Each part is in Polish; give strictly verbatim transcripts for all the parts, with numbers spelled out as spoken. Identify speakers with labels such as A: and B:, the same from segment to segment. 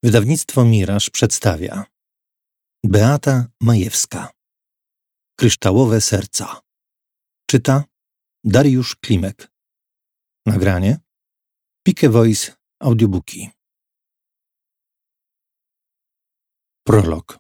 A: Wydawnictwo Miraż przedstawia Beata Majewska. Kryształowe serca. Czyta Dariusz Klimek. Nagranie Pike Voice Audiobooki. Prolog.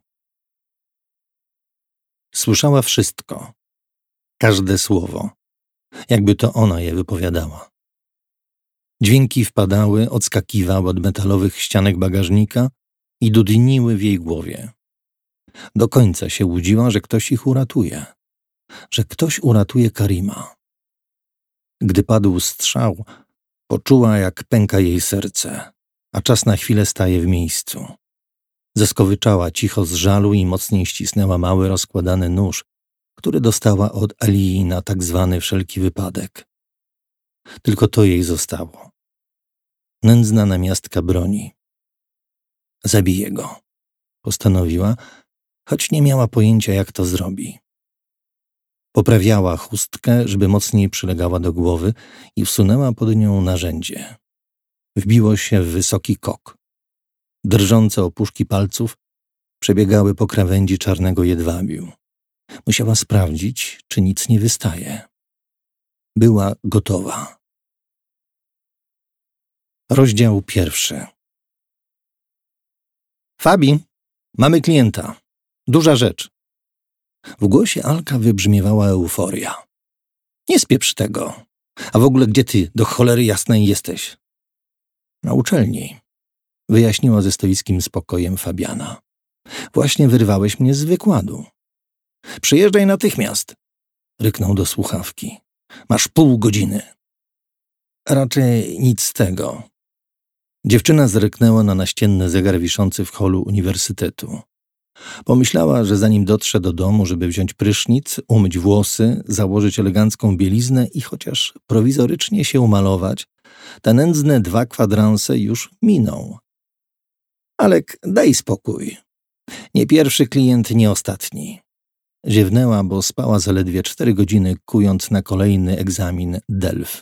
A: Słyszała wszystko, każde słowo, jakby to ona je wypowiadała. Dźwięki wpadały, odskakiwały od metalowych ścianek bagażnika i dudniły w jej głowie. Do końca się łudziła, że ktoś ich uratuje, że ktoś uratuje Karima. Gdy padł strzał, poczuła, jak pęka jej serce, a czas na chwilę staje w miejscu. Zeskowyczała cicho z żalu i mocniej ścisnęła mały, rozkładany nóż, który dostała od Alii na tak zwany wszelki wypadek. Tylko to jej zostało. Nędzna namiastka broni. Zabije go, postanowiła, choć nie miała pojęcia, jak to zrobi. Poprawiała chustkę, żeby mocniej przylegała do głowy i wsunęła pod nią narzędzie. Wbiło się w wysoki kok. Drżące opuszki palców przebiegały po krawędzi czarnego jedwabiu. Musiała sprawdzić, czy nic nie wystaje. Była gotowa. Rozdział pierwszy. Fabi, mamy klienta. Duża rzecz. W głosie Alka wybrzmiewała euforia. Nie spieprz tego. A w ogóle gdzie ty, do cholery jasnej, jesteś? Na uczelni, wyjaśniła ze stoickim spokojem Fabiana. Właśnie wyrwałeś mnie z wykładu. Przyjeżdżaj natychmiast, ryknął do słuchawki. Masz pół godziny. Raczej nic z tego. Dziewczyna zryknęła na naścienny zegar wiszący w holu uniwersytetu. Pomyślała, że zanim dotrze do domu, żeby wziąć prysznic, umyć włosy, założyć elegancką bieliznę i chociaż prowizorycznie się umalować, te nędzne dwa kwadranse już miną. Alek, daj spokój. Nie pierwszy klient, nie ostatni. Ziewnęła, bo spała zaledwie cztery godziny, kując na kolejny egzamin Delf.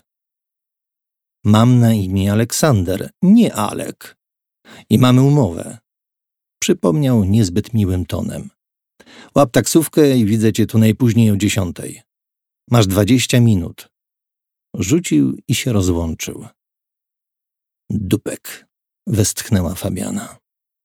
A: Mam na imię Aleksander, nie Alek. I mamy umowę. Przypomniał niezbyt miłym tonem. Łap taksówkę i widzę cię tu najpóźniej o dziesiątej. Masz dwadzieścia minut. Rzucił i się rozłączył. Dupek, westchnęła Fabiana.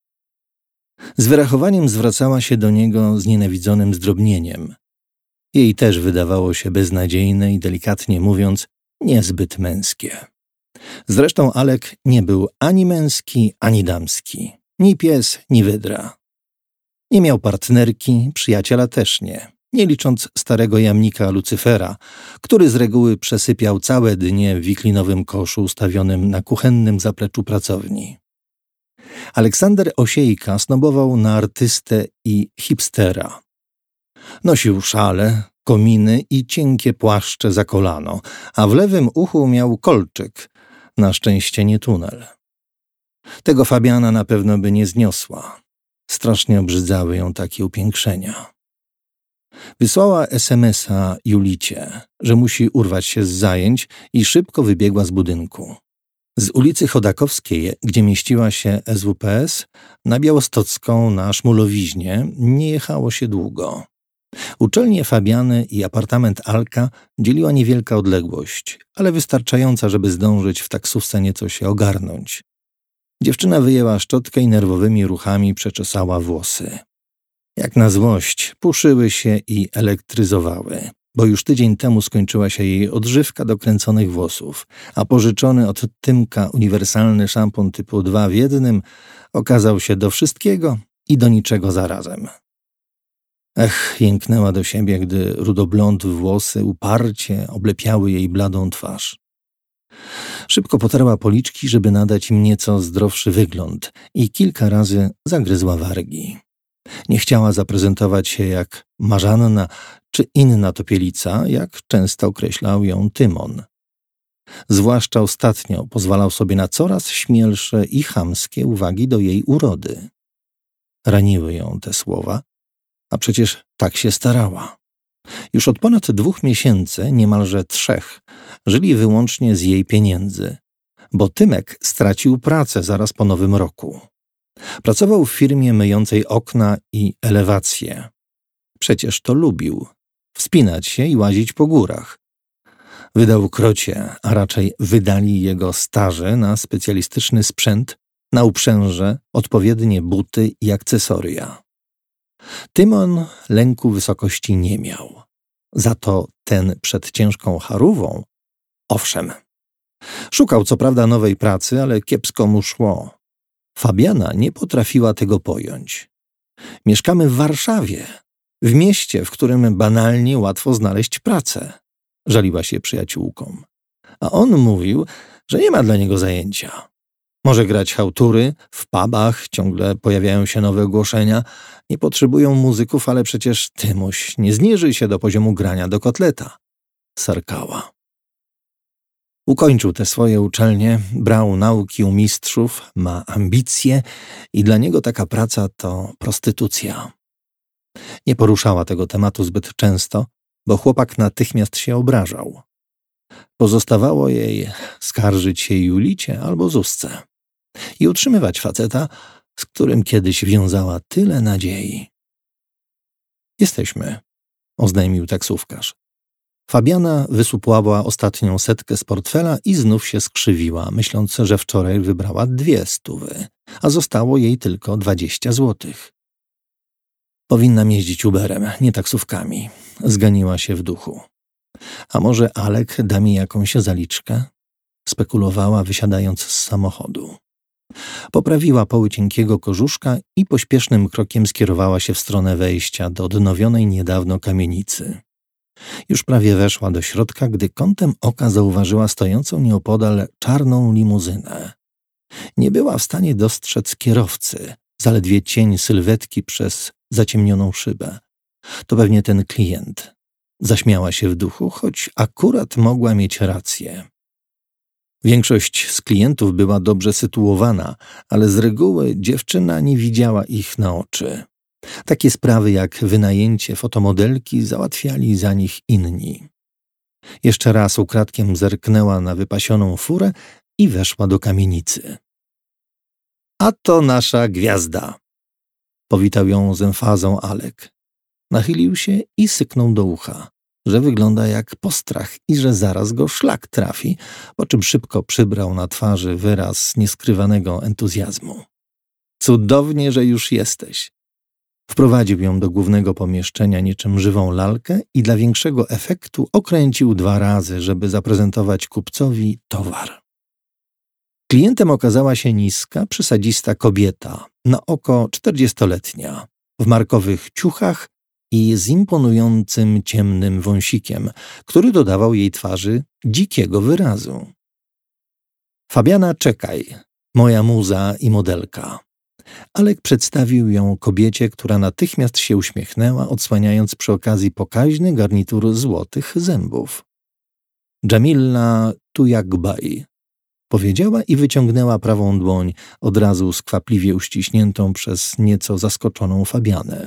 A: Z wyrachowaniem zwracała się do niego z nienawidzonym zdrobnieniem. Jej też wydawało się beznadziejne i delikatnie mówiąc niezbyt męskie. Zresztą Alek nie był ani męski, ani damski. Ni pies, ni wydra. Nie miał partnerki, przyjaciela też nie, nie licząc starego jamnika Lucyfera, który z reguły przesypiał całe dnie w wiklinowym koszu ustawionym na kuchennym zapleczu pracowni. Aleksander Osiejka snobował na artystę i hipstera. Nosił szale, kominy i cienkie płaszcze za kolano, a w lewym uchu miał kolczyk, na szczęście nie tunel. Tego Fabiana na pewno by nie zniosła. Strasznie obrzydzały ją takie upiększenia. Wysłała es em es a Julicie, że musi urwać się z zajęć i szybko wybiegła z budynku. Z ulicy Chodakowskiej, gdzie mieściła się es wu pe es, na Białostocką na Szmulowiźnie nie jechało się długo. Uczelnię Fabiany i apartament Alka dzieliła niewielka odległość, ale wystarczająca, żeby zdążyć w taksówce nieco się ogarnąć. Dziewczyna wyjęła szczotkę i nerwowymi ruchami przeczesała włosy. Jak na złość puszyły się i elektryzowały, bo już tydzień temu skończyła się jej odżywka do kręconych włosów, a pożyczony od Tymka uniwersalny szampon typu dwa w jednym okazał się do wszystkiego i do niczego zarazem. Ech, jęknęła do siebie, gdy rudoblond włosy uparcie oblepiały jej bladą twarz. Szybko potarła policzki, żeby nadać im nieco zdrowszy wygląd i kilka razy zagryzła wargi. Nie chciała zaprezentować się jak Marzanna czy inna topielica, jak często określał ją Tymon. Zwłaszcza ostatnio pozwalał sobie na coraz śmielsze i chamskie uwagi do jej urody. Raniły ją te słowa, a przecież tak się starała. Już od ponad dwóch miesięcy, niemalże trzech, żyli wyłącznie z jej pieniędzy, bo Tymek stracił pracę zaraz po nowym roku. Pracował w firmie myjącej okna i elewacje. Przecież to lubił – wspinać się i łazić po górach. Wydał krocie, a raczej wydali jego starzy na specjalistyczny sprzęt, na uprzęże, odpowiednie buty i akcesoria. Tymon lęku wysokości nie miał. Za to ten przed ciężką charówą, owszem. Szukał co prawda nowej pracy, ale kiepsko mu szło. Fabiana nie potrafiła tego pojąć. Mieszkamy w Warszawie, w mieście, w którym banalnie łatwo znaleźć pracę. Żaliła się przyjaciółkom. A on mówił, że nie ma dla niego zajęcia. Może grać chałtury, w pubach ciągle pojawiają się nowe ogłoszenia. Nie potrzebują muzyków, ale przecież Tymuś nie zniży się do poziomu grania do kotleta. Sarkała. Ukończył te swoje uczelnie, brał nauki u mistrzów, ma ambicje i dla niego taka praca to prostytucja. Nie poruszała tego tematu zbyt często, bo chłopak natychmiast się obrażał. Pozostawało jej skarżyć się Julicie albo Zuzce i utrzymywać faceta, z którym kiedyś wiązała tyle nadziei. Jesteśmy, oznajmił taksówkarz. Fabiana wysupłała ostatnią setkę z portfela i znów się skrzywiła, myśląc, że wczoraj wybrała dwie stówy, a zostało jej tylko dwadzieścia złotych. Powinnam jeździć Uberem, nie taksówkami. Zganiła się w duchu. A może Alek da mi jakąś zaliczkę? Spekulowała, wysiadając z samochodu. Poprawiła poły cienkiego kożuszka i pośpiesznym krokiem skierowała się w stronę wejścia do odnowionej niedawno kamienicy. Już prawie weszła do środka, gdy kątem oka zauważyła stojącą nieopodal czarną limuzynę. Nie była w stanie dostrzec kierowcy, zaledwie cień sylwetki przez zaciemnioną szybę. To pewnie ten klient. Zaśmiała się w duchu, choć akurat mogła mieć rację. Większość z klientów była dobrze sytuowana, ale z reguły dziewczyna nie widziała ich na oczy. Takie sprawy jak wynajęcie fotomodelki załatwiali za nich inni. Jeszcze raz ukradkiem zerknęła na wypasioną furę i weszła do kamienicy. A to nasza gwiazda! Powitał ją z emfazą Alek. Nachylił się i syknął do ucha, że wygląda jak postrach i że zaraz go szlak trafi, po czym szybko przybrał na twarzy wyraz nieskrywanego entuzjazmu. Cudownie, że już jesteś. Wprowadził ją do głównego pomieszczenia niczym żywą lalkę i dla większego efektu okręcił dwa razy, żeby zaprezentować kupcowi towar. Klientem okazała się niska, przysadzista kobieta, na oko czterdziestoletnia, w markowych ciuchach i z imponującym ciemnym wąsikiem, który dodawał jej twarzy dzikiego wyrazu. Fabiana, czekaj, moja muza i modelka. Alek przedstawił ją kobiecie, która natychmiast się uśmiechnęła, odsłaniając przy okazji pokaźny garnitur złotych zębów. Dżamila Tujagbaj, powiedziała i wyciągnęła prawą dłoń, od razu skwapliwie uściśniętą przez nieco zaskoczoną Fabianę.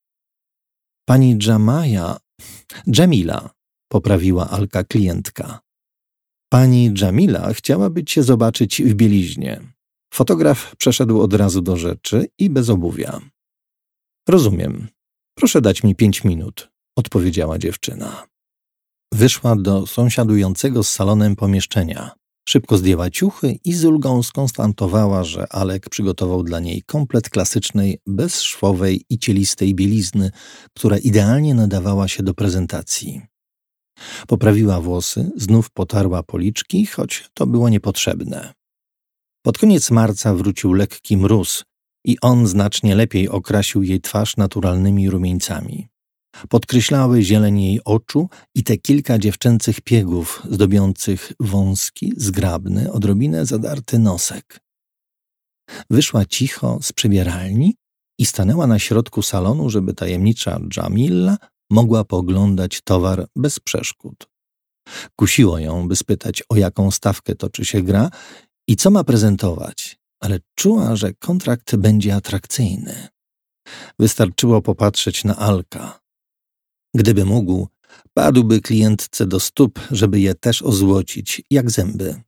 A: Pani Dżamaja, Dżamila, poprawiła Alka klientka. Pani Dżamila chciałaby cię zobaczyć w bieliźnie. Fotograf przeszedł od razu do rzeczy i bez obuwia. Rozumiem. Proszę dać mi pięć minut, odpowiedziała dziewczyna. Wyszła do sąsiadującego z salonem pomieszczenia. Szybko zdjęła ciuchy i z ulgą skonstatowała, że Alek przygotował dla niej komplet klasycznej, bezszwowej i cielistej bielizny, która idealnie nadawała się do prezentacji. Poprawiła włosy, znów potarła policzki, choć to było niepotrzebne. Pod koniec marca wrócił lekki mróz i on znacznie lepiej okrasił jej twarz naturalnymi rumieńcami. Podkreślały zieleń jej oczu i te kilka dziewczęcych piegów zdobiących wąski, zgrabny, odrobinę zadarty nosek. Wyszła cicho z przybieralni i stanęła na środku salonu, żeby tajemnicza Dżamila mogła pooglądać towar bez przeszkód. Kusiło ją, by spytać, o jaką stawkę toczy się gra i co ma prezentować, ale czuła, że kontrakt będzie atrakcyjny. Wystarczyło popatrzeć na Alka. Gdyby mógł, padłby klientce do stóp, żeby je też ozłocić, jak zęby.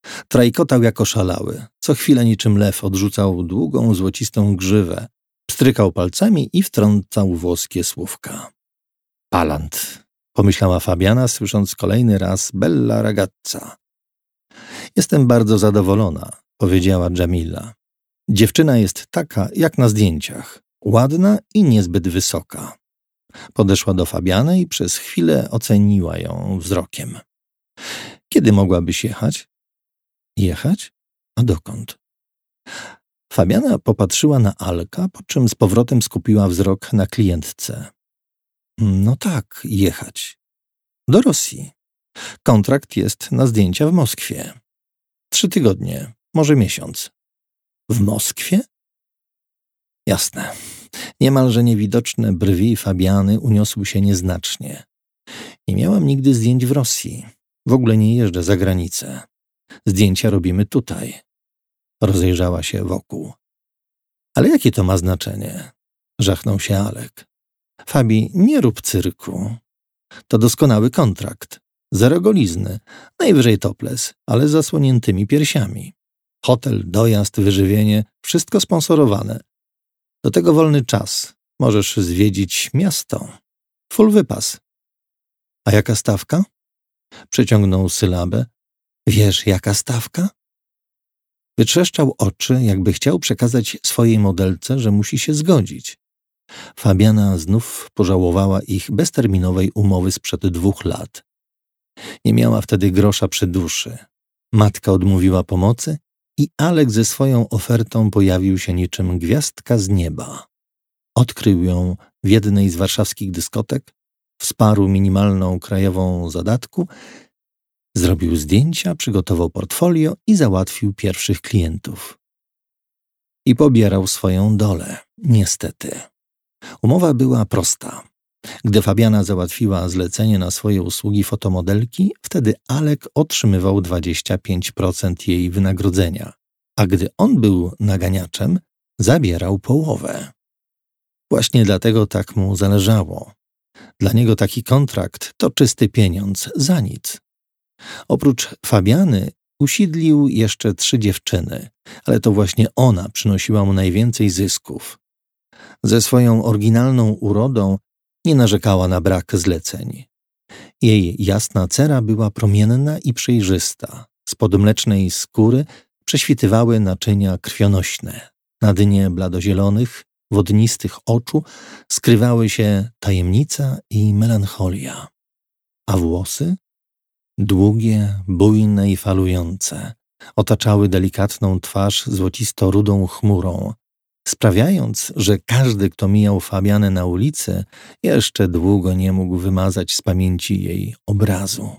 A: Trajkotał jak oszalały. Co chwilę niczym lew odrzucał długą, złocistą grzywę, pstrykał palcami i wtrącał włoskie słówka. Palant, pomyślała Fabiana, słysząc kolejny raz Bella ragazza. Jestem bardzo zadowolona, powiedziała Dżamila. Dziewczyna jest taka, jak na zdjęciach. Ładna i niezbyt wysoka. Podeszła do Fabiany i przez chwilę oceniła ją wzrokiem. Kiedy mogłabyś jechać? Jechać? A dokąd? Fabiana popatrzyła na Alka, po czym z powrotem skupiła wzrok na klientce. No tak, jechać. Do Rosji. Kontrakt jest na zdjęcia w Moskwie. Trzy tygodnie, może miesiąc. W Moskwie? Jasne. Niemalże niewidoczne brwi Fabiany uniosły się nieznacznie. Nie miałam nigdy zdjęć w Rosji. W ogóle nie jeżdżę za granicę. Zdjęcia robimy tutaj. Rozejrzała się wokół. Ale jakie to ma znaczenie? Żachnął się Alek. Fabi, nie rób cyrku. To doskonały kontrakt. Zero golizny, najwyżej topless, ale z zasłoniętymi piersiami. Hotel, dojazd, wyżywienie, wszystko sponsorowane. Do tego wolny czas. Możesz zwiedzić miasto. Full wypas. A jaka stawka? Przeciągnął sylabę. Wiesz, jaka stawka? Wytrzeszczał oczy, jakby chciał przekazać swojej modelce, że musi się zgodzić. Fabiana znów pożałowała ich bezterminowej umowy sprzed dwóch lat. Nie miała wtedy grosza przy duszy. Matka odmówiła pomocy i Alek ze swoją ofertą pojawił się niczym gwiazdka z nieba. Odkrył ją w jednej z warszawskich dyskotek, wsparł minimalną krajową zadatku, zrobił zdjęcia, przygotował portfolio i załatwił pierwszych klientów. I pobierał swoją dolę, niestety. Umowa była prosta. Gdy Fabiana załatwiła zlecenie na swoje usługi fotomodelki, wtedy Alek otrzymywał dwadzieścia pięć procent jej wynagrodzenia, a gdy on był naganiaczem, zabierał połowę. Właśnie dlatego tak mu zależało. Dla niego taki kontrakt to czysty pieniądz, za nic. Oprócz Fabiany usidlił jeszcze trzy dziewczyny, ale to właśnie ona przynosiła mu najwięcej zysków. Ze swoją oryginalną urodą nie narzekała na brak zleceń. Jej jasna cera była promienna i przejrzysta. Spod mlecznej skóry prześwitywały naczynia krwionośne. Na dnie bladozielonych, wodnistych oczu skrywały się tajemnica i melancholia. A włosy? Długie, bujne i falujące, otaczały delikatną twarz złocisto-rudą chmurą, sprawiając, że każdy, kto mijał Fabianę na ulicy, jeszcze długo nie mógł wymazać z pamięci jej obrazu.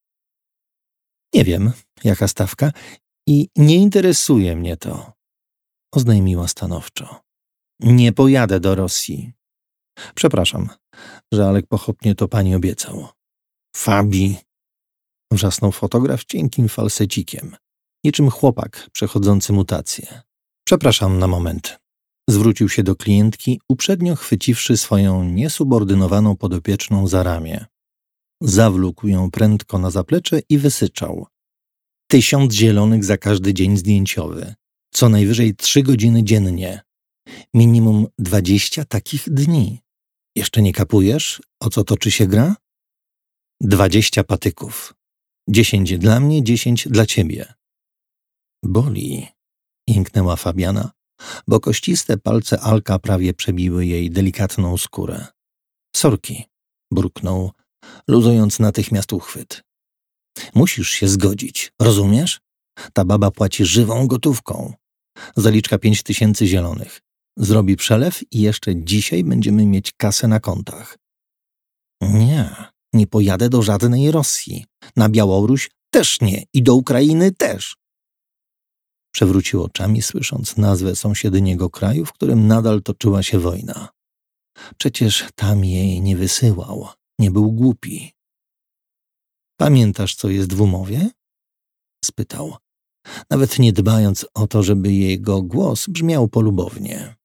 A: Nie wiem, jaka stawka i nie interesuje mnie to, oznajmiła stanowczo. Nie pojadę do Rosji. Przepraszam, że Alek pochopnie to pani obiecał. Fabi, wrzasnął fotograf cienkim falsecikiem, niczym chłopak przechodzący mutację. Przepraszam na moment. Zwrócił się do klientki, uprzednio chwyciwszy swoją niesubordynowaną podopieczną za ramię. Zawlókł ją prędko na zaplecze i wysyczał. Tysiąc zielonych za każdy dzień zdjęciowy. Co najwyżej trzy godziny dziennie. Minimum dwadzieścia takich dni. Jeszcze nie kapujesz, o co toczy się gra? Dwadzieścia patyków. Dziesięć dla mnie, dziesięć dla ciebie. Boli, jęknęła Fabiana, bo kościste palce Alka prawie przebiły jej delikatną skórę. Sorki, burknął, luzując natychmiast uchwyt. Musisz się zgodzić, rozumiesz? Ta baba płaci żywą gotówką. Zaliczka pięć tysięcy zielonych. Zrobi przelew i jeszcze dzisiaj będziemy mieć kasę na kontach. Nie, nie pojadę do żadnej Rosji. Na Białoruś też nie i do Ukrainy też. Przewrócił oczami, słysząc nazwę sąsiedniego kraju, w którym nadal toczyła się wojna. Przecież tam jej nie wysyłał, nie był głupi. Pamiętasz, co jest w umowie? Spytał, nawet nie dbając o to, żeby jego głos brzmiał polubownie.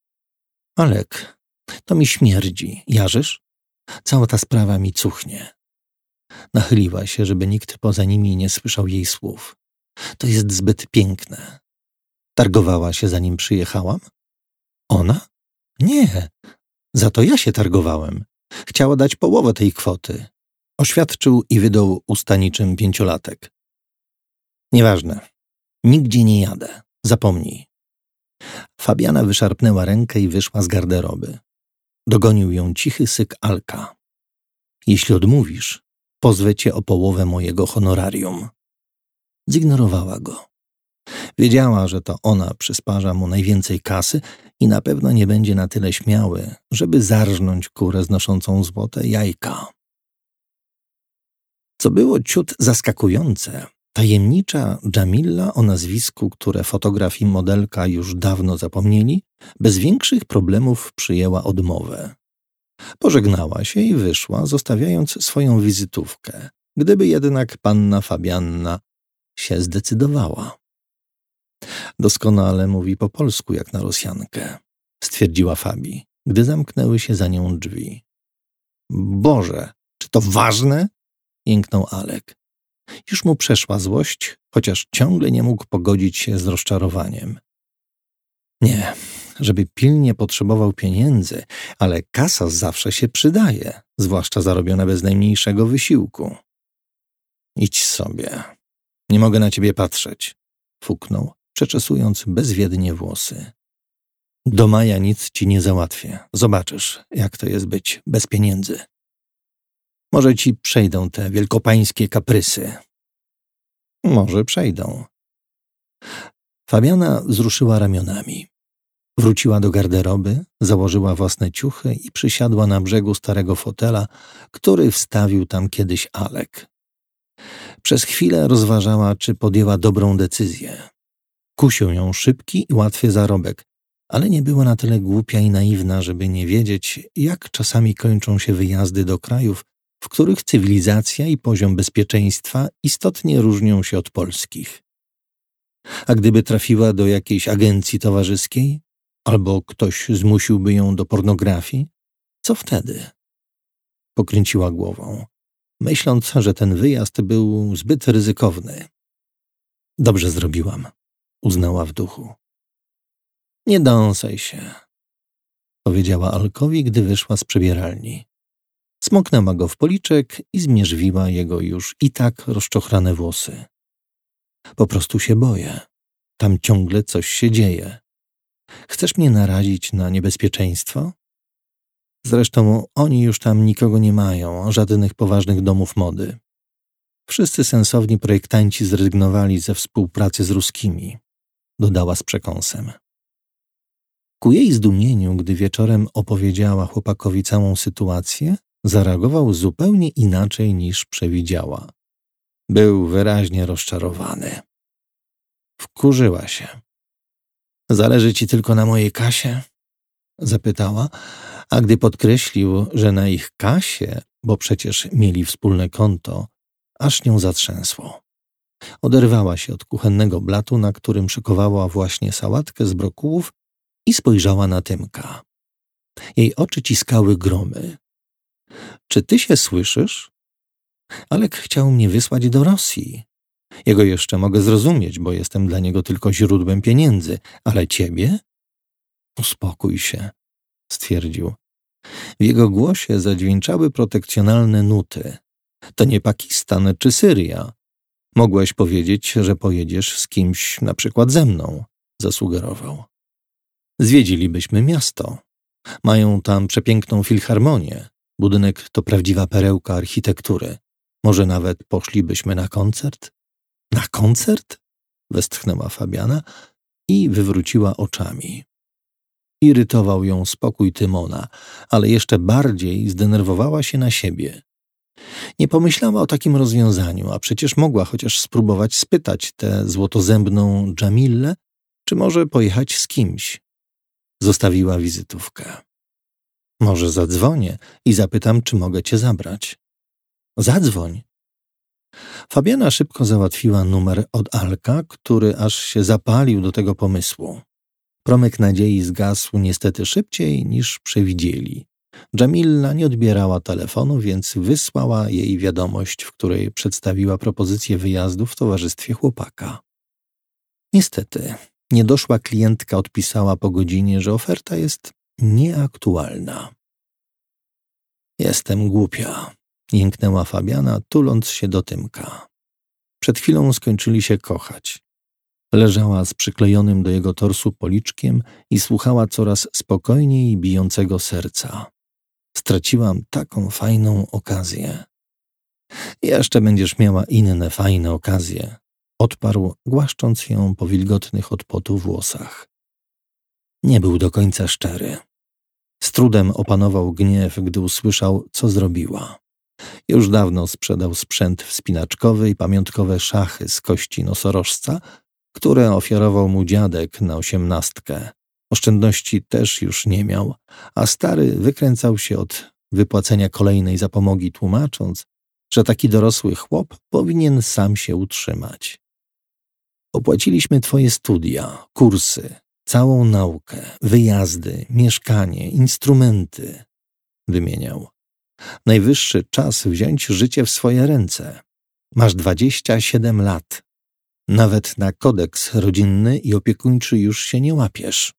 A: Alek, to mi śmierdzi, jarzysz? Cała ta sprawa mi cuchnie. Nachyliła się, żeby nikt poza nimi nie słyszał jej słów. To jest zbyt piękne. Targowała się, zanim przyjechałam? Ona? Nie. Za to ja się targowałem. Chciała dać połowę tej kwoty. Oświadczył i wydał usta niczym pięciolatek. Nieważne. Nigdzie nie jadę. Zapomnij. Fabiana wyszarpnęła rękę i wyszła z garderoby. Dogonił ją cichy syk Alka. Jeśli odmówisz, pozwę cię o połowę mojego honorarium. Zignorowała go. Wiedziała, że to ona przysparza mu najwięcej kasy i na pewno nie będzie na tyle śmiały, żeby zarżnąć kurę znoszącą złote jajka. Co było ciut zaskakujące, tajemnicza Dżamila o nazwisku, które fotograf i modelka już dawno zapomnieli, bez większych problemów przyjęła odmowę. Pożegnała się i wyszła, zostawiając swoją wizytówkę, gdyby jednak panna Fabianna się zdecydowała. Doskonale mówi po polsku jak na Rosjankę, stwierdziła Fabi, gdy zamknęły się za nią drzwi. Boże, czy to ważne? Jęknął Alek. Już mu przeszła złość, chociaż ciągle nie mógł pogodzić się z rozczarowaniem. Nie, żeby pilnie potrzebował pieniędzy, ale kasa zawsze się przydaje, zwłaszcza zarobiona bez najmniejszego wysiłku. Idź sobie. Nie mogę na ciebie patrzeć, fuknął, przeczesując bezwiednie włosy. Do maja nic ci nie załatwię. Zobaczysz, jak to jest być bez pieniędzy. Może ci przejdą te wielkopańskie kaprysy. Może przejdą. Fabiana wzruszyła ramionami. Wróciła do garderoby, założyła własne ciuchy i przysiadła na brzegu starego fotela, który wstawił tam kiedyś Alek. Przez chwilę rozważała, czy podjęła dobrą decyzję. Kusił ją szybki i łatwy zarobek, ale nie była na tyle głupia i naiwna, żeby nie wiedzieć, jak czasami kończą się wyjazdy do krajów, w których cywilizacja i poziom bezpieczeństwa istotnie różnią się od polskich. A gdyby trafiła do jakiejś agencji towarzyskiej, albo ktoś zmusiłby ją do pornografii, co wtedy? Pokręciła głową, myśląc, że ten wyjazd był zbyt ryzykowny. Dobrze zrobiłam, uznała w duchu. Nie dąsaj się, powiedziała Alkowi, gdy wyszła z przebieralni. Smoknęła go w policzek i zmierzwiła jego już i tak rozczochrane włosy. Po prostu się boję. Tam ciągle coś się dzieje. Chcesz mnie narazić na niebezpieczeństwo? Zresztą oni już tam nikogo nie mają, żadnych poważnych domów mody. Wszyscy sensowni projektanci zrezygnowali ze współpracy z ruskimi, dodała z przekąsem. Ku jej zdumieniu, gdy wieczorem opowiedziała chłopakowi całą sytuację, zareagował zupełnie inaczej niż przewidziała. Był wyraźnie rozczarowany. Wkurzyła się. Zależy ci tylko na mojej kasie? Zapytała, a gdy podkreślił, że na ich kasie, bo przecież mieli wspólne konto, aż nią zatrzęsło. Oderwała się od kuchennego blatu, na którym szykowała właśnie sałatkę z brokułów i spojrzała na Tymka. Jej oczy ciskały gromy. Czy ty się słyszysz? Alek chciał mnie wysłać do Rosji. Jego jeszcze mogę zrozumieć, bo jestem dla niego tylko źródłem pieniędzy, ale ciebie? Uspokój się, stwierdził. W jego głosie zadźwięczały protekcjonalne nuty. To nie Pakistan czy Syria. Mogłeś powiedzieć, że pojedziesz z kimś, na przykład ze mną, zasugerował. Zwiedzilibyśmy miasto. Mają tam przepiękną filharmonię. Budynek to prawdziwa perełka architektury. Może nawet poszlibyśmy na koncert? Na koncert? Westchnęła Fabiana i wywróciła oczami. Irytował ją spokój Tymona, ale jeszcze bardziej zdenerwowała się na siebie. Nie pomyślała o takim rozwiązaniu, a przecież mogła chociaż spróbować spytać tę złotozębną Dżamillę, czy może pojechać z kimś. Zostawiła wizytówkę. Może zadzwonię i zapytam, czy mogę cię zabrać. Zadzwoń. Fabiana szybko załatwiła numer od Alka, który aż się zapalił do tego pomysłu. Promyk nadziei zgasł niestety szybciej niż przewidzieli. Dżamilla nie odbierała telefonu, więc wysłała jej wiadomość, w której przedstawiła propozycję wyjazdu w towarzystwie chłopaka. Niestety, niedoszła klientka odpisała po godzinie, że oferta jest nieaktualna. Jestem głupia, jęknęła Fabiana, tuląc się do Tymka. Przed chwilą skończyli się kochać. Leżała z przyklejonym do jego torsu policzkiem i słuchała coraz spokojniej bijącego serca. Straciłam taką fajną okazję. Jeszcze będziesz miała inne fajne okazje, odparł, głaszcząc ją po wilgotnych od potu włosach. Nie był do końca szczery. Z trudem opanował gniew, gdy usłyszał, co zrobiła. Już dawno sprzedał sprzęt wspinaczkowy i pamiątkowe szachy z kości nosorożca, które ofiarował mu dziadek na osiemnastkę. Oszczędności też już nie miał, a stary wykręcał się od wypłacenia kolejnej zapomogi, tłumacząc, że taki dorosły chłop powinien sam się utrzymać. Opłaciliśmy twoje studia, kursy, całą naukę, wyjazdy, mieszkanie, instrumenty, wymieniał. Najwyższy czas wziąć życie w swoje ręce. Masz dwadzieścia siedem lat. Nawet na kodeks rodzinny i opiekuńczy już się nie łapiesz.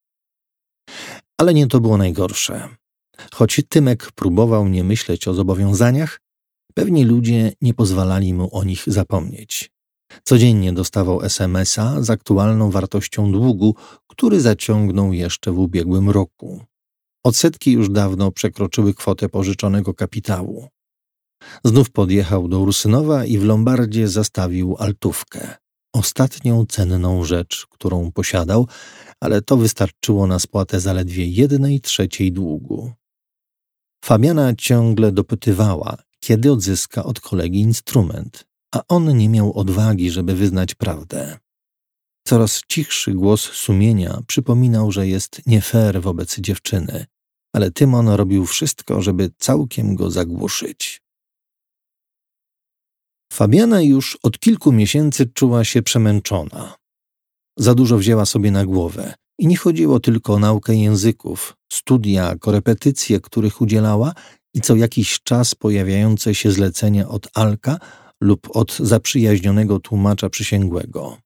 A: Ale nie to było najgorsze. Choć Tymek próbował nie myśleć o zobowiązaniach, pewni ludzie nie pozwalali mu o nich zapomnieć. Codziennie dostawał es em es a z aktualną wartością długu, który zaciągnął jeszcze w ubiegłym roku. Odsetki już dawno przekroczyły kwotę pożyczonego kapitału. Znów podjechał do Ursynowa i w lombardzie zastawił altówkę. Ostatnią cenną rzecz, którą posiadał, ale to wystarczyło na spłatę zaledwie jednej trzeciej długu. Fabiana ciągle dopytywała, kiedy odzyska od kolegi instrument, a on nie miał odwagi, żeby wyznać prawdę. Coraz cichszy głos sumienia przypominał, że jest nie fair wobec dziewczyny, ale Tymon robił wszystko, żeby całkiem go zagłuszyć. Fabiana już od kilku miesięcy czuła się przemęczona. Za dużo wzięła sobie na głowę i nie chodziło tylko o naukę języków, studia, korepetycje, których udzielała i co jakiś czas pojawiające się zlecenia od Alka lub od zaprzyjaźnionego tłumacza przysięgłego.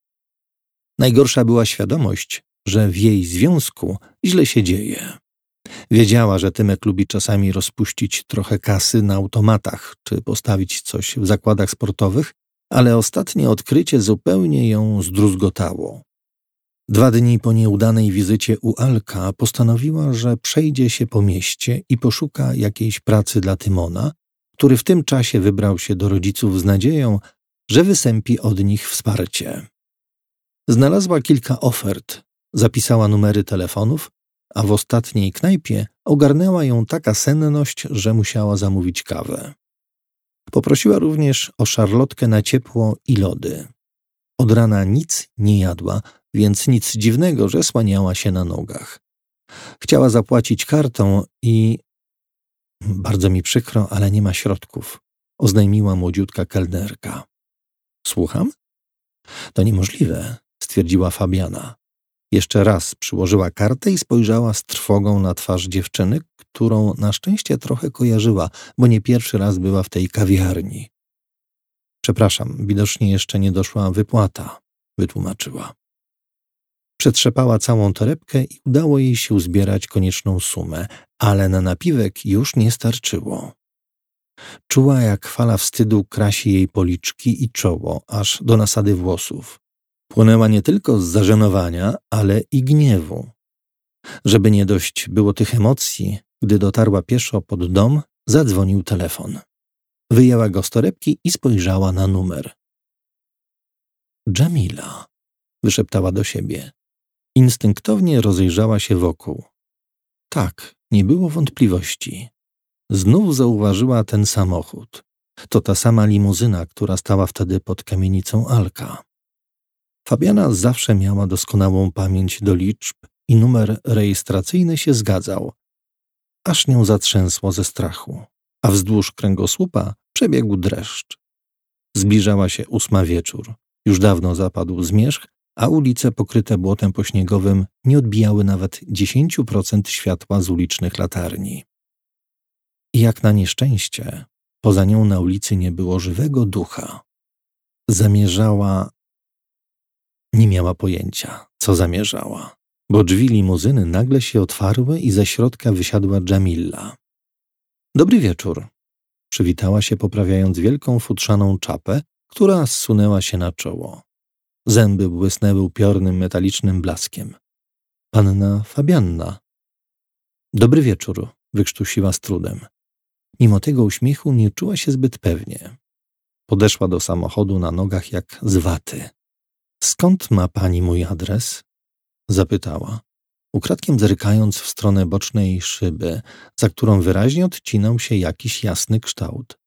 A: Najgorsza była świadomość, że w jej związku źle się dzieje. Wiedziała, że Tymek lubi czasami rozpuścić trochę kasy na automatach czy postawić coś w zakładach sportowych, ale ostatnie odkrycie zupełnie ją zdruzgotało. Dwa dni po nieudanej wizycie u Alka postanowiła, że przejdzie się po mieście i poszuka jakiejś pracy dla Tymona, który w tym czasie wybrał się do rodziców z nadzieją, że wysępi od nich wsparcie. Znalazła kilka ofert, zapisała numery telefonów, a w ostatniej knajpie ogarnęła ją taka senność, że musiała zamówić kawę. Poprosiła również o szarlotkę na ciepło i lody. Od rana nic nie jadła, więc nic dziwnego, że słaniała się na nogach. Chciała zapłacić kartą i... Bardzo mi przykro, ale nie ma środków, oznajmiła młodziutka kelnerka. Słucham? To niemożliwe, stwierdziła Fabiana. Jeszcze raz przyłożyła kartę i spojrzała z trwogą na twarz dziewczyny, którą na szczęście trochę kojarzyła, bo nie pierwszy raz była w tej kawiarni. Przepraszam, widocznie jeszcze nie doszła wypłata, wytłumaczyła. Przetrzepała całą torebkę i udało jej się uzbierać konieczną sumę, ale na napiwek już nie starczyło. Czuła, jak fala wstydu krasi jej policzki i czoło, aż do nasady włosów. Płonęła nie tylko z zażenowania, ale i gniewu. Żeby nie dość było tych emocji, gdy dotarła pieszo pod dom, zadzwonił telefon. Wyjęła go z torebki i spojrzała na numer. Dżamila, wyszeptała do siebie. Instynktownie rozejrzała się wokół. Tak, nie było wątpliwości. Znów zauważyła ten samochód. To ta sama limuzyna, która stała wtedy pod kamienicą Alka. Fabiana zawsze miała doskonałą pamięć do liczb i numer rejestracyjny się zgadzał. Aż nią zatrzęsło ze strachu, a wzdłuż kręgosłupa przebiegł dreszcz. Zbliżała się ósma wieczór. Już dawno zapadł zmierzch, a ulice pokryte błotem pośniegowym nie odbijały nawet dziesięć procent światła z ulicznych latarni. I jak na nieszczęście, poza nią na ulicy nie było żywego ducha. Zamierzała... nie miała pojęcia, co zamierzała, bo drzwi limuzyny nagle się otwarły i ze środka wysiadła Dżamila. Dobry wieczór. Przywitała się, poprawiając wielką futrzaną czapę, która zsunęła się na czoło. Zęby błysnęły upiornym, metalicznym blaskiem. Panna Fabianna. Dobry wieczór, wykrztusiła z trudem. Mimo tego uśmiechu nie czuła się zbyt pewnie. Podeszła do samochodu na nogach jak z waty. Skąd ma pani mój adres? Zapytała, ukradkiem zerkając w stronę bocznej szyby, za którą wyraźnie odcinał się jakiś jasny kształt.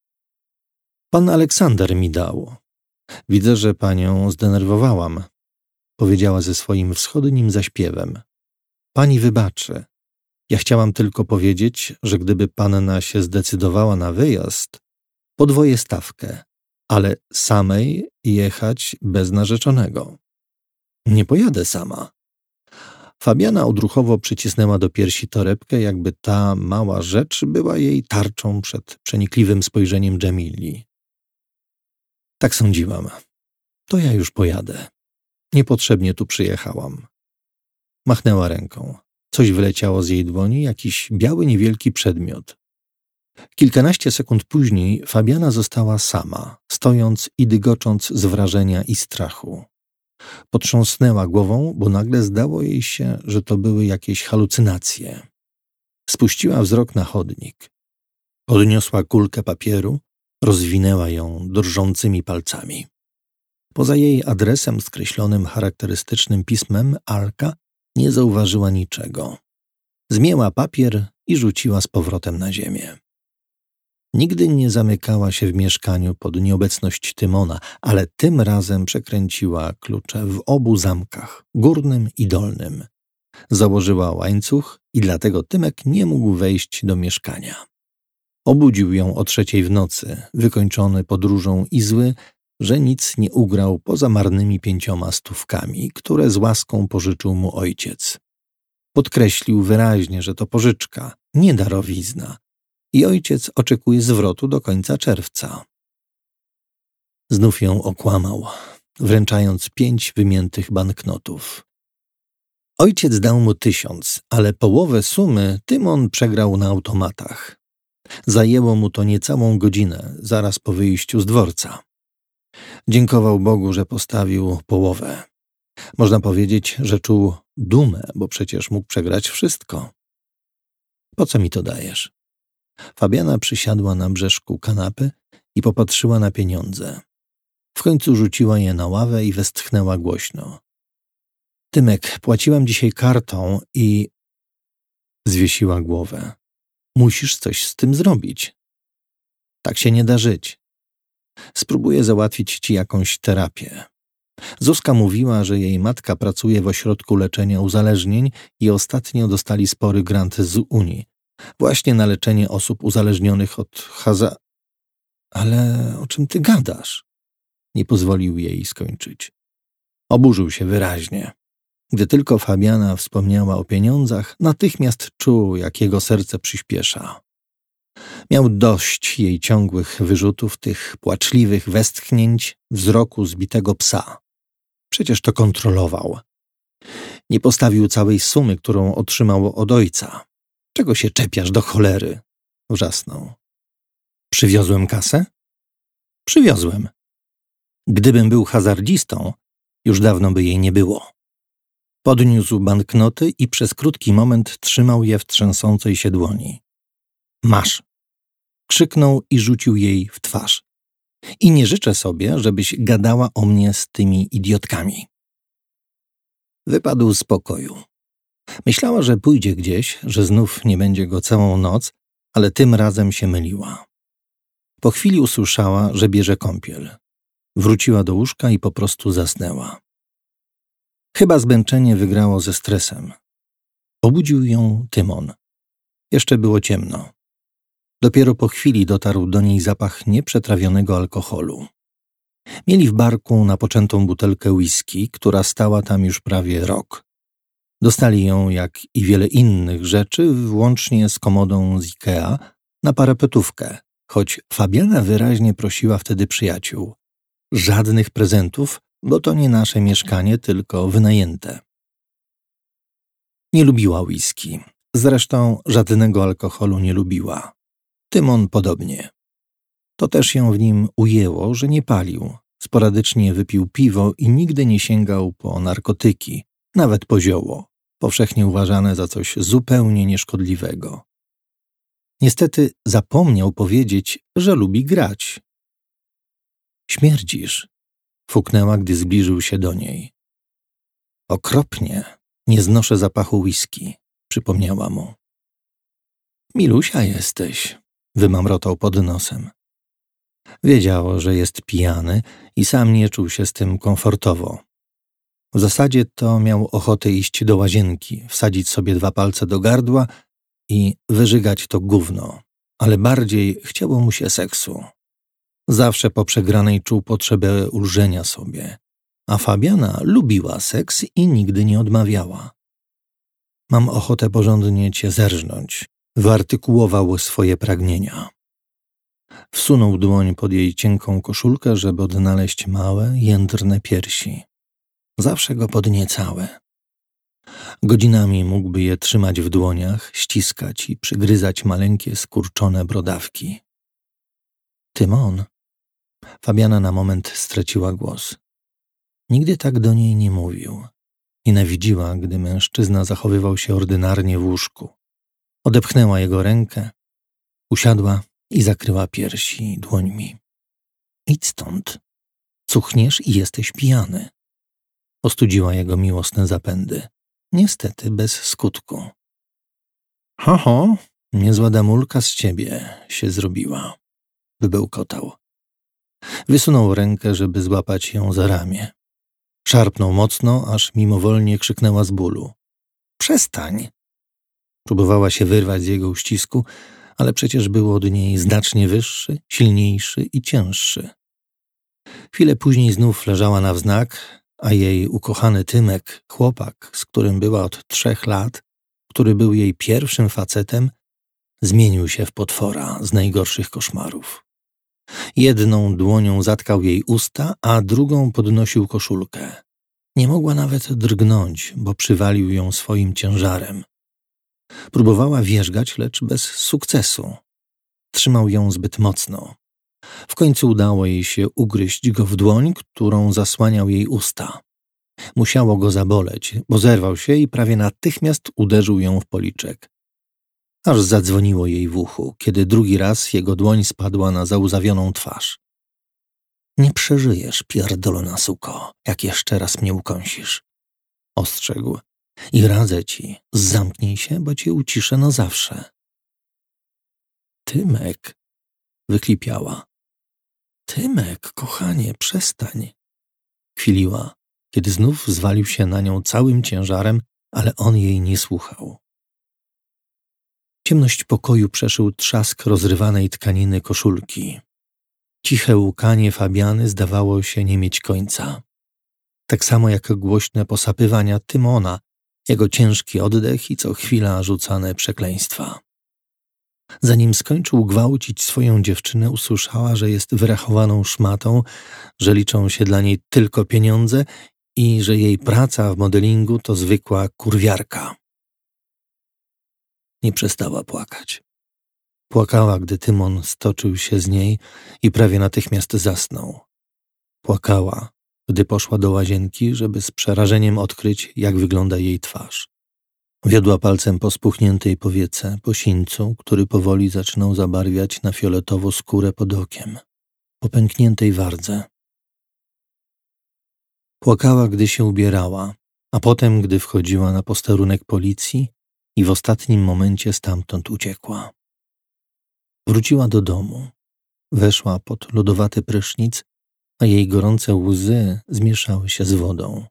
A: Pan Aleksander mi dał. Widzę, że panią zdenerwowałam, powiedziała ze swoim wschodnim zaśpiewem. Pani wybaczy. Ja chciałam tylko powiedzieć, że gdyby panna się zdecydowała na wyjazd, podwoję stawkę, ale samej jechać bez narzeczonego. Nie pojadę sama. Fabiana odruchowo przycisnęła do piersi torebkę, jakby ta mała rzecz była jej tarczą przed przenikliwym spojrzeniem Dżemili. Tak sądziłam. To ja już pojadę. Niepotrzebnie tu przyjechałam. Machnęła ręką. Coś wyleciało z jej dłoni, jakiś biały, niewielki przedmiot. Kilkanaście sekund później Fabiana została sama, stojąc i dygocząc z wrażenia i strachu. Potrząsnęła głową, bo nagle zdało jej się, że to były jakieś halucynacje. Spuściła wzrok na chodnik. Podniosła kulkę papieru, rozwinęła ją drżącymi palcami. Poza jej adresem skreślonym charakterystycznym pismem Alka nie zauważyła niczego. Zmięła papier i rzuciła z powrotem na ziemię. Nigdy nie zamykała się w mieszkaniu pod nieobecność Tymona, ale tym razem przekręciła klucze w obu zamkach, górnym i dolnym. Założyła łańcuch i dlatego Tymek nie mógł wejść do mieszkania. Obudził ją o trzeciej w nocy, wykończony podróżą i zły, że nic nie ugrał poza marnymi pięcioma stówkami, które z łaską pożyczył mu ojciec. Podkreślił wyraźnie, że to pożyczka, nie darowizna i ojciec oczekuje zwrotu do końca czerwca. Znów ją okłamał, wręczając pięć wymiętych banknotów. Ojciec dał mu tysiąc, ale połowę sumy Tymon przegrał na automatach. Zajęło mu to niecałą godzinę, zaraz po wyjściu z dworca. Dziękował Bogu, że postawił połowę. Można powiedzieć, że czuł dumę, bo przecież mógł przegrać wszystko. Po co mi to dajesz? Fabiana przysiadła na brzeszku kanapy i popatrzyła na pieniądze. W końcu rzuciła je na ławę i westchnęła głośno. Tymek, płaciłam dzisiaj kartą i... Zwiesiła głowę. Musisz coś z tym zrobić. Tak się nie da żyć. Spróbuję załatwić ci jakąś terapię. Zuzka mówiła, że jej matka pracuje w ośrodku leczenia uzależnień i ostatnio dostali spory grant z Unii. Właśnie na leczenie osób uzależnionych od haza... Ale o czym ty gadasz? Nie pozwolił jej skończyć. Oburzył się wyraźnie. Gdy tylko Fabiana wspomniała o pieniądzach, natychmiast czuł, jak jego serce przyspiesza. Miał dość jej ciągłych wyrzutów, tych płaczliwych westchnięć, wzroku zbitego psa. Przecież to kontrolował. Nie postawił całej sumy, którą otrzymał od ojca. Czego się czepiasz do cholery? Wrzasnął. Przywiozłem kasę? Przywiozłem. Gdybym był hazardzistą, już dawno by jej nie było. Podniósł banknoty i przez krótki moment trzymał je w trzęsącej się dłoni. Masz! Krzyknął i rzucił jej w twarz. I nie życzę sobie, żebyś gadała o mnie z tymi idiotkami. Wypadł z pokoju. Myślała, że pójdzie gdzieś, że znów nie będzie go całą noc, ale tym razem się myliła. Po chwili usłyszała, że bierze kąpiel. Wróciła do łóżka i po prostu zasnęła. Chyba zmęczenie wygrało ze stresem. Obudził ją Tymon. Jeszcze było ciemno. Dopiero po chwili dotarł do niej zapach nieprzetrawionego alkoholu. Mieli w barku napoczętą butelkę whisky, która stała tam już prawie rok. Dostali ją, jak i wiele innych rzeczy, włącznie z komodą z Ikea, na parapetówkę, choć Fabiana wyraźnie prosiła wtedy przyjaciół. Żadnych prezentów, bo to nie nasze mieszkanie, tylko wynajęte. Nie lubiła whisky. Zresztą żadnego alkoholu nie lubiła. Tymon podobnie. To też ją w nim ujęło, że nie palił. Sporadycznie wypił piwo i nigdy nie sięgał po narkotyki, nawet po zioło, powszechnie uważane za coś zupełnie nieszkodliwego. Niestety zapomniał powiedzieć, że lubi grać. Śmierdzisz, fuknęła, gdy zbliżył się do niej. Okropnie, nie znoszę zapachu whisky, przypomniała mu. Milusia jesteś, wymamrotał pod nosem. Wiedział, że jest pijany i sam nie czuł się z tym komfortowo. W zasadzie to miał ochotę iść do łazienki, wsadzić sobie dwa palce do gardła i wyżygać to gówno, ale bardziej chciało mu się seksu. Zawsze po przegranej czuł potrzebę ulżenia sobie, a Fabiana lubiła seks i nigdy nie odmawiała. Mam ochotę porządnie cię zerżnąć, wyartykułował swoje pragnienia. Wsunął dłoń pod jej cienką koszulkę, żeby odnaleźć małe, jędrne piersi. Zawsze go podniecały. Godzinami mógłby je trzymać w dłoniach, ściskać i przygryzać maleńkie, skurczone brodawki. Tymon. Fabiana na moment straciła głos. Nigdy tak do niej nie mówił. Nienawidziła, gdy mężczyzna zachowywał się ordynarnie w łóżku. Odepchnęła jego rękę, usiadła i zakryła piersi dłońmi. Idź stąd. Cuchniesz i jesteś pijany. Ostudziła jego miłosne zapędy. Niestety bez skutku. Ho, ho, niezła damulka z ciebie się zrobiła. Wybełkotał. Wysunął rękę, żeby złapać ją za ramię. Szarpnął mocno, aż mimowolnie krzyknęła z bólu. Przestań! Próbowała się wyrwać z jego uścisku, ale przecież był od niej znacznie wyższy, silniejszy i cięższy. Chwilę później znów leżała na wznak, a jej ukochany Tymek, chłopak, z którym była od trzech lat, który był jej pierwszym facetem, zmienił się w potwora z najgorszych koszmarów. Jedną dłonią zatkał jej usta, a drugą podnosił koszulkę. Nie mogła nawet drgnąć, bo przywalił ją swoim ciężarem. Próbowała wierzgać, lecz bez sukcesu. Trzymał ją zbyt mocno. W końcu udało jej się ugryźć go w dłoń, którą zasłaniał jej usta. Musiało go zaboleć, bo zerwał się i prawie natychmiast uderzył ją w policzek. Aż zadzwoniło jej w uchu, kiedy drugi raz jego dłoń spadła na załzawioną twarz. Nie przeżyjesz, pierdolona suko, jak jeszcze raz mnie ukąsisz. Ostrzegł. I radzę ci, zamknij się, bo cię uciszę na zawsze. Tymek, wyklipiała. Tymek, kochanie, przestań. Kwiliła, kiedy znów zwalił się na nią całym ciężarem, ale on jej nie słuchał. Ciemność pokoju przeszył trzask rozrywanej tkaniny koszulki. Ciche łkanie Fabiany zdawało się nie mieć końca. Tak samo jak głośne posapywania Tymona, jego ciężki oddech i co chwila rzucane przekleństwa. Zanim skończył gwałcić swoją dziewczynę, usłyszała, że jest wyrachowaną szmatą, że liczą się dla niej tylko pieniądze i że jej praca w modelingu to zwykła kurwiarka. Nie przestała płakać. Płakała, gdy Tymon stoczył się z niej i prawie natychmiast zasnął. Płakała, gdy poszła do łazienki, żeby z przerażeniem odkryć, jak wygląda jej twarz. Wiodła palcem po spuchniętej powiece, po sińcu, który powoli zaczynał zabarwiać na fioletowo skórę pod okiem, po pękniętej wardze. Płakała, gdy się ubierała, a potem, gdy wchodziła na posterunek policji i w ostatnim momencie stamtąd uciekła. Wróciła do domu. Weszła pod lodowaty prysznic, a jej gorące łzy zmieszały się z wodą.